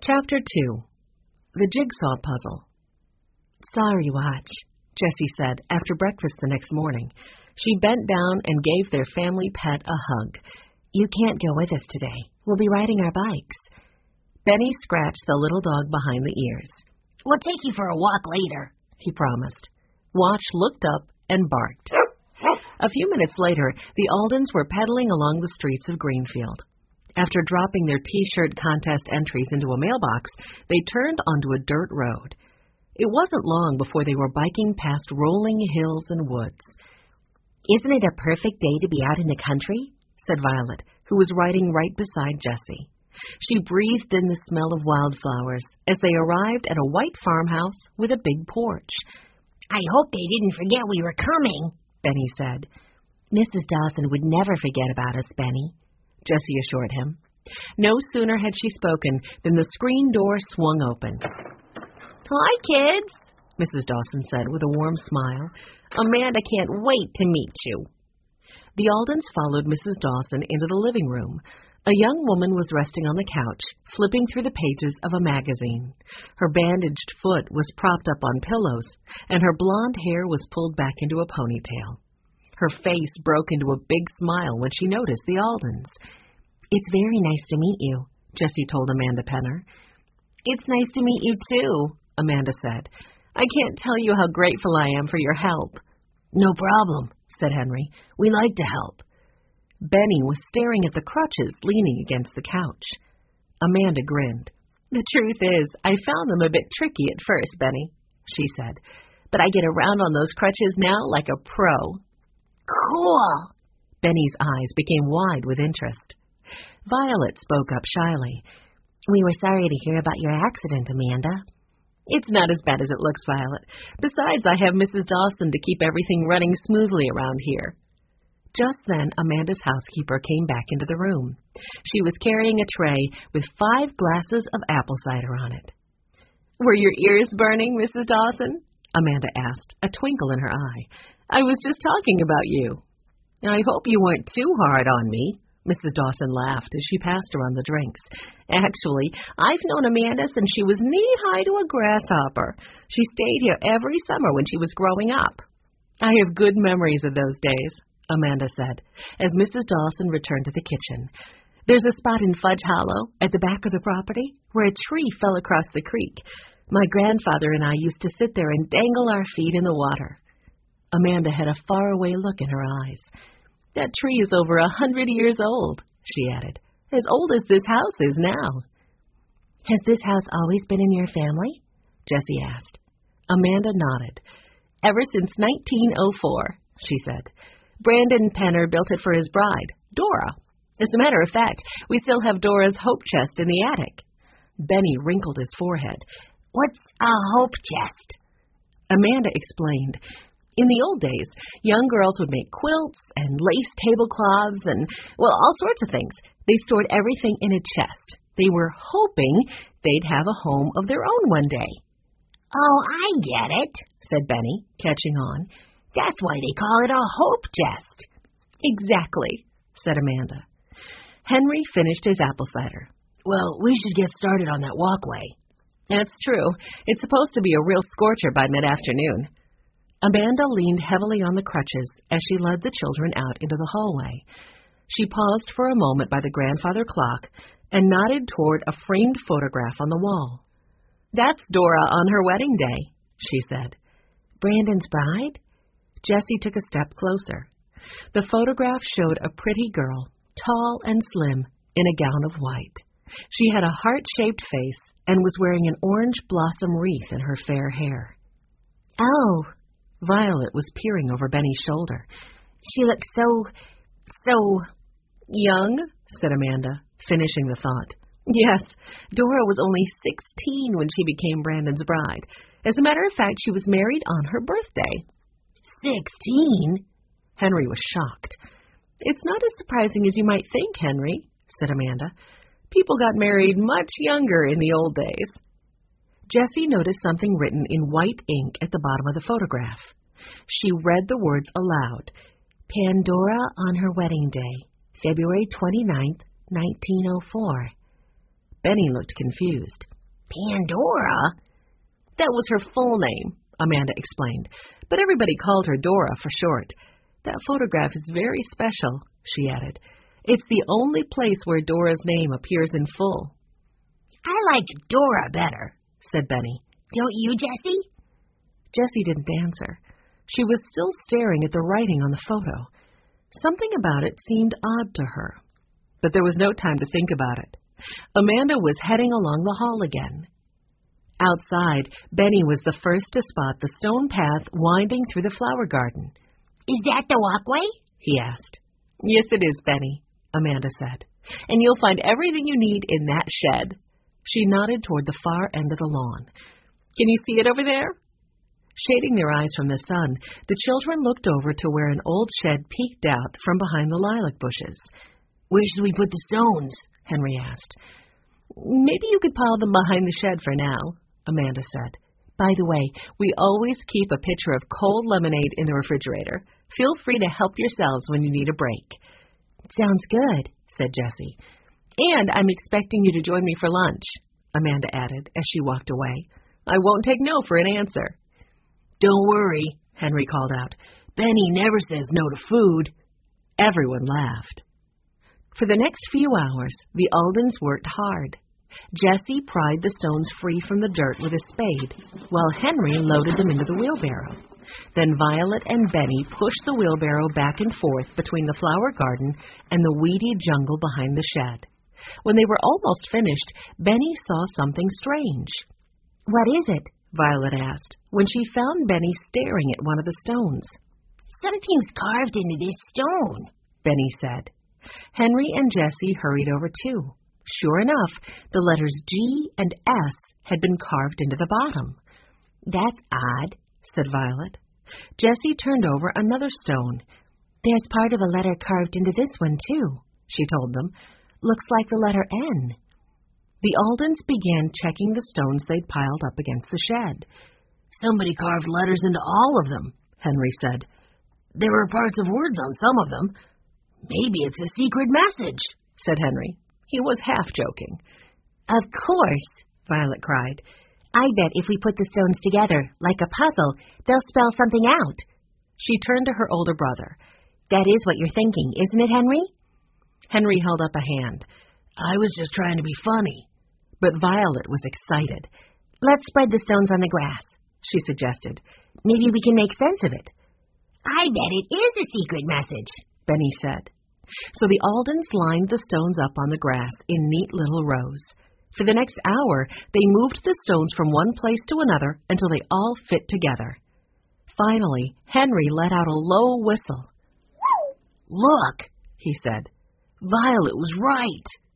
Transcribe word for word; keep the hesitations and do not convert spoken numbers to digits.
Chapter two. The Jigsaw Puzzle. "Sorry, Watch," Jessie said after breakfast the next morning. She bent down and gave their family pet a hug. "You can't go with us today. We'll be riding our bikes." Benny scratched the little dog behind the ears. "We'll take you for a walk later," he promised. Watch looked up and barked. A few minutes later, the Aldens were pedaling along the streets of Greenfield. After dropping their T-shirt contest entries into a mailbox, they turned onto a dirt road. It wasn't long before they were biking past rolling hills and woods. "Isn't it a perfect day to be out in the country?" said Violet, who was riding right beside Jessie. She breathed in the smell of wildflowers as they arrived at a white farmhouse with a big porch. "I hope they didn't forget we were coming," Benny said. "Missus Dawson would never forget about us, Benny," Jessie assured him. No sooner had she spoken than the screen door swung open. "Hi, kids," Missus Dawson said with a warm smile. "Amanda can't wait to meet you." The Aldens followed Missus Dawson into the living room. A young woman was resting on the couch, flipping through the pages of a magazine. Her bandaged foot was propped up on pillows, and her blonde hair was pulled back into a ponytail. Her face broke into a big smile when she noticed the Aldens. "It's very nice to meet you," Jessie told Amanda Penner. "It's nice to meet you, too," Amanda said. "I can't tell you how grateful I am for your help." "No problem," said Henry. "We like to help." Benny was staring at the crutches leaning against the couch. Amanda grinned. "The truth is, I found them a bit tricky at first, Benny," she said. "But I get around on those crutches now like a pro." "Cool." Benny's eyes became wide with interest. Violet spoke up shyly. "We were sorry to hear about your accident, Amanda." "It's not as bad as it looks, Violet. Besides, I have Missus Dawson to keep everything running smoothly around here." Just then, Amanda's housekeeper came back into the room. She was carrying a tray with five glasses of apple cider on it. "Were your ears burning, Missus Dawson?" Amanda asked, a twinkle in her eye. "I was just talking about you." "I hope you weren't too hard on me," Missus Dawson laughed as she passed around the drinks. "Actually, I've known Amanda since she was knee-high to a grasshopper. She stayed here every summer when she was growing up." "I have good memories of those days," Amanda said, as Missus Dawson returned to the kitchen. "There's a spot in Fudge Hollow, at the back of the property, where a tree fell across the creek. My grandfather and I used to sit there and dangle our feet in the water." Amanda had a faraway look in her eyes. "That tree is over a hundred years old," she added, "as old as this house is now." "Has this house always been in your family?" Jessie asked. Amanda nodded. "Ever since nineteen oh four, she said. "Brandon Penner built it for his bride, Dora. As a matter of fact, we still have Dora's hope chest in the attic." Benny wrinkled his forehead. "What's a hope chest?" Amanda explained. In the old days, young girls would make quilts and lace tablecloths and, well, all sorts of things. They stored everything in a chest. They were hoping they'd have a home of their own one day. "Oh, I get it," said Benny, catching on. "That's why they call it a hope chest." "Exactly," said Amanda. Henry finished his apple cider. "Well, we should get started on that walkway." "That's true. It's supposed to be a real scorcher by mid-afternoon." Amanda leaned heavily on the crutches as she led the children out into the hallway. She paused for a moment by the grandfather clock and nodded toward a framed photograph on the wall. "That's Dora on her wedding day," she said. "Brandon's bride?" Jessie took a step closer. The photograph showed a pretty girl, tall and slim, in a gown of white. She had a heart-shaped face and was wearing an orange blossom wreath in her fair hair. "Oh," Violet was peering over Benny's shoulder. "She looks so, so..." "Young," said Amanda, finishing the thought. "Yes, Dora was only sixteen when she became Brandon's bride. As a matter of fact, she was married on her birthday." Sixteen? Henry was shocked. "It's not as surprising as you might think, Henry," said Amanda. "People got married much younger in the old days." Jessie noticed something written in white ink at the bottom of the photograph. She read the words aloud. "Pandora on her wedding day, February twenty-ninth, nineteen oh four. Benny looked confused. Pandora? That was her full name, Amanda explained, but everybody called her Dora for short. That photograph is very special, she added. It's the only place where Dora's name appears in full. I like Dora better, said Benny. Don't you, Jessie? Jessie didn't answer. She was still staring at the writing on the photo. Something about it seemed odd to her. But there was no time to think about it. Amanda was heading along the hall again. Outside, Benny was the first to spot the stone path winding through the flower garden. Is that the walkway? He asked. Yes, it is, Benny, Amanda said. And you'll find everything you need in that shed. She nodded toward the far end of the lawn. Can you see it over there? Shading their eyes from the sun, the children looked over to where an old shed peeked out from behind the lilac bushes. Where should we put the stones? Henry asked. Maybe you could pile them behind the shed for now, Amanda said. By the way, we always keep a pitcher of cold lemonade in the refrigerator. Feel free to help yourselves when you need a break. Sounds good, said Jessie. And I'm expecting you to join me for lunch, Amanda added as she walked away. I won't take no for an answer. Don't worry, Henry called out. Benny never says no to food. Everyone laughed. For the next few hours, the Aldens worked hard. Jessie pried the stones free from the dirt with a spade, while Henry loaded them into the wheelbarrow. Then Violet and Benny pushed the wheelbarrow back and forth between the flower garden and the weedy jungle behind the shed. When they were almost finished, Benny saw something strange. What is it? Violet asked, when she found Benny staring at one of the stones. Something's carved into this stone, Benny said. Henry and Jessie hurried over too. Sure enough, the letters G and S had been carved into the bottom. That's odd, said Violet. Jessie turned over another stone. There's part of a letter carved into this one too, she told them. Looks like the letter N. The Aldens began checking the stones they'd piled up against the shed. Somebody carved letters into all of them, Henry said. There were parts of words on some of them. Maybe it's a secret message, said Henry. He was half joking. Of course, Violet cried. I bet if we put the stones together, like a puzzle, they'll spell something out. She turned to her older brother. That is what you're thinking, isn't it, Henry? Henry held up a hand. I was just trying to be funny. But Violet was excited. Let's spread the stones on the grass, she suggested. Maybe we can make sense of it. I bet it is a secret message, Benny said. So the Aldens lined the stones up on the grass in neat little rows. For the next hour, they moved the stones from one place to another until they all fit together. Finally, Henry let out a low whistle. Look, he said. Violet was right.